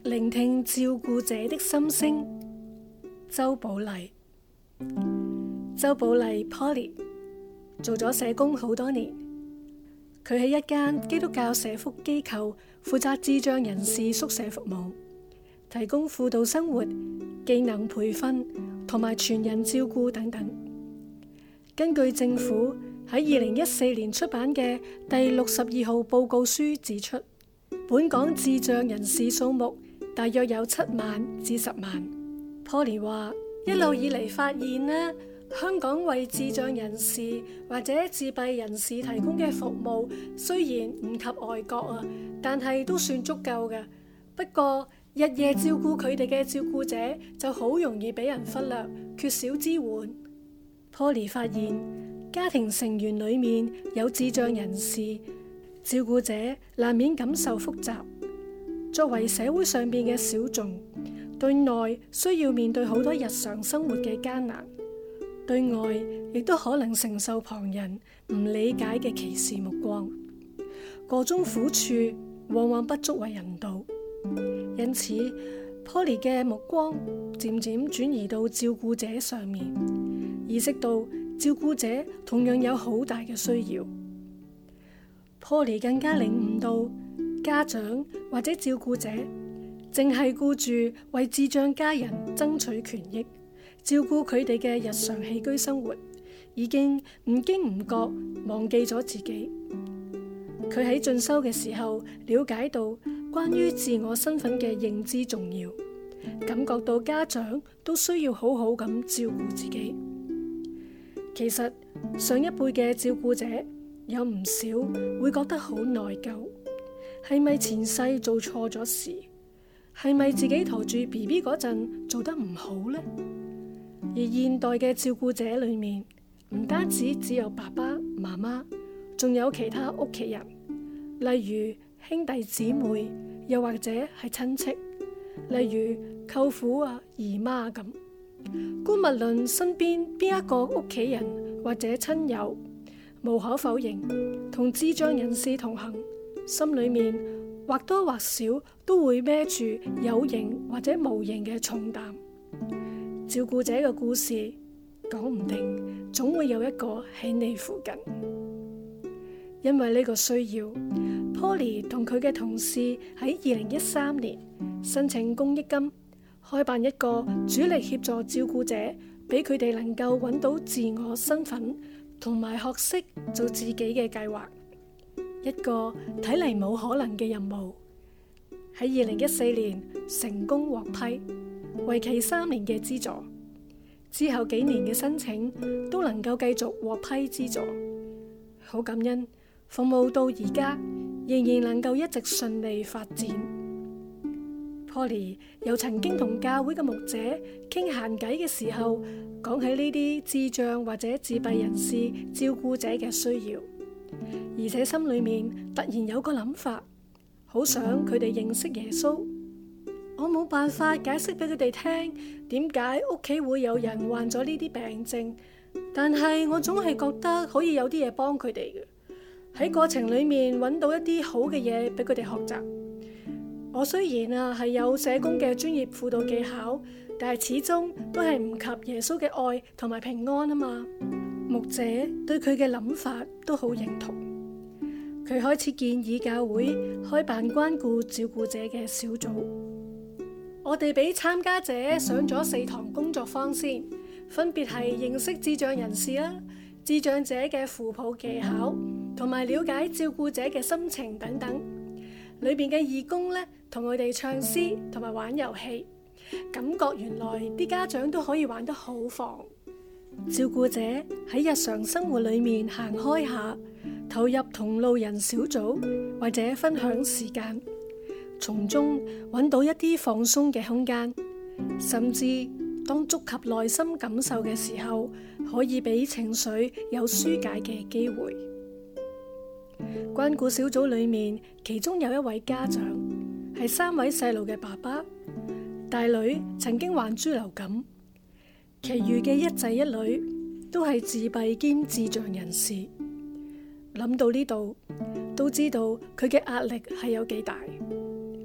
聆聽照顧者的心聲。周寶麗 Polly 做咗社工好多年，佢喺一間基督教社福機構負責智障人士宿舍服務，提供輔導生活、技能培訓同埋全人照顧等等。根據政府喺2014年出版嘅第62號報告書指出，本港智障人士數目大約有7萬至10萬。Polly 話：一路以嚟發現呢，香港為智障人士或者自閉人士提供嘅服務雖然唔及外國啊，但係都算足夠嘅。不過日夜照顧佢哋嘅照顧者就好容易俾人忽略，缺少支援。Polly 發現家庭成員裡面有智障人士，照顧者難免感受複雜。作為社會上邊嘅小眾，對內需要面對好多日常生活嘅艱難，對外亦都可能承受旁人唔理解嘅歧視目光，個中苦處往往不足為人道。因此 Polly 嘅目光漸漸轉移到照顧者上面，意識到照顧者同樣有好大嘅需要。Polly 更加領悟到家長或者照顧者淨係顧住為智障家人爭取權益，照顧佢哋嘅日常起居生活，已經唔經唔覺忘記咗自己。佢喺進修嘅時候了解到關於自我身份嘅認知重要，感覺到家長都需要好好咁照顧自己。其實上一輩嘅照顧者有唔少會覺得好內疚，係咪前世做錯咗事？係咪自己陀住 BB 嗰陣做得唔好呢？而現代嘅照顧者裏面，唔單止只有爸爸媽媽，仲有其他屋企人，例如兄弟姊妹，又或者係親戚，例如舅父啊、姨媽咁。姑勿論身邊邊一個屋企人或者親友，無可否認，同智障人士同行，心裏面或多或少都會孭住有形或者無形嘅重擔。照顧者嘅故事，講唔定總會有一個喺你附近。因為呢個需要， Polly 同佢嘅同事喺2013年申請公益金，開辦一個主力協助照顧者，俾佢哋能夠揾到自我身份同埋學識做自己嘅計劃。一個睇嚟冇可能嘅任務，喺2014年成功獲批，為期3年嘅資助。之後幾年嘅申請都能夠繼續獲批資助，好感恩服務到而家仍然能夠一直順利發展。Polly 又曾經同教會嘅牧者傾閒偈嘅時候，講起呢啲智障或者自閉人士照顧者嘅需要，而且心裏面突然有個諗法，好想佢哋認識耶穌。我冇辦法解釋俾佢哋聽點解屋企會有人患咗呢啲病症，但係我總係覺得可以有啲嘢幫佢哋嘅，喺過程裏面揾到一啲好嘅嘢俾佢哋學習。我雖然係有社工嘅專業輔導技巧，但係始終都係唔及耶穌嘅愛同埋平安啊嘛。牧者對佢嘅諗法都好認同，佢開始建議教會開辦關顧照顧者嘅小組。我哋俾參加者上咗4堂工作坊先，分別係認識智障人士啦、智障者嘅扶抱技巧，同埋了解照顧者嘅心情等等。裏邊嘅義工呢，同我哋唱詩同埋玩遊戲，感覺原來啲家長都可以玩得好放。照顧者喺日常生活裏面行開下，投入同路人小組或者分享時間，從中揾到一啲放鬆嘅空間，甚至當觸及內心感受嘅時候，可以俾情緒有紓解嘅機會。關顧小組裏面，其中有一位家長係3位細路嘅爸爸，大女曾經患豬流感，其餘嘅一仔一女都係自閉兼智障人士。諗到呢度，都知道佢嘅壓力係有幾大。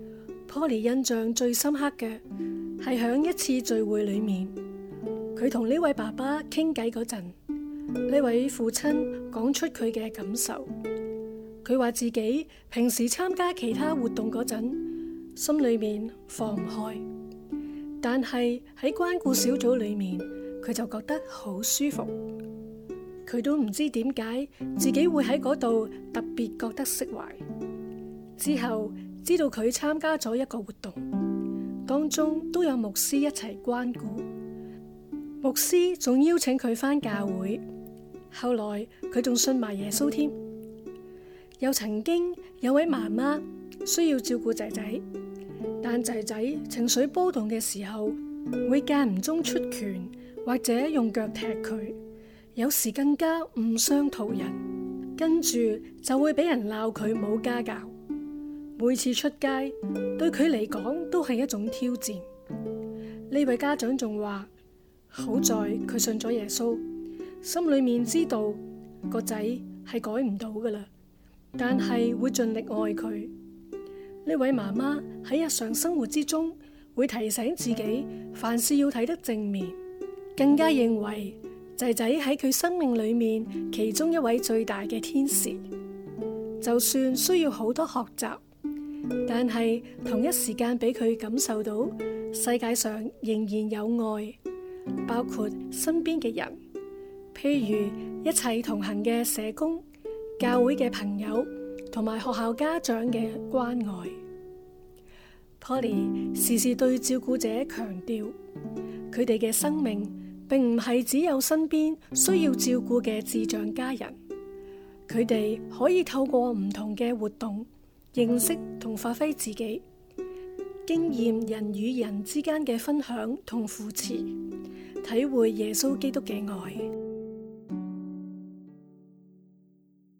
Polly 印象最深刻嘅係響一次聚會裏面，佢同呢位爸爸傾偈嗰陣，呢位父親講出佢嘅感受。佢話自己平時參加其他活動嗰陣，心裏面放唔開，但係喺關顧小組裏面，佢就覺得好舒服。佢都唔知點解自己會喺嗰度特別覺得釋懷。之後知道佢參加咗一個活動，當中都有牧師一齊關顧，牧師仲邀請佢返教會。後來佢仲信埋耶穌添。又曾經有位媽媽需要照顧仔仔，但仔仔情緒波動嘅時候，會間唔中出拳或者用腳踢佢，有時更加誤傷途人，跟住就會俾人鬧佢冇家教。每次出街對佢嚟講都係一種挑戰。呢位家長仲話，好在佢信咗耶穌，心裏面知道個仔係改唔到噶啦，但係會盡力愛佢。呢位媽媽喺日常生活之中會提醒自己，凡事要睇得正面，更加認為仔仔喺佢生命裏面其中一位最大嘅天使。就算需要好多學習，但係同一時間俾佢感受到世界上仍然有愛，包括身邊嘅人，譬如一齊同行嘅社工、教會嘅朋友同埋學校家長嘅關愛。Polly 時時對照顧者強調，佢哋嘅生命並唔係只有身邊需要照顧嘅智障家人，佢哋可以透過唔同嘅活動認識同發揮自己，經驗人與人之間嘅分享同扶持，體會耶穌基督嘅愛。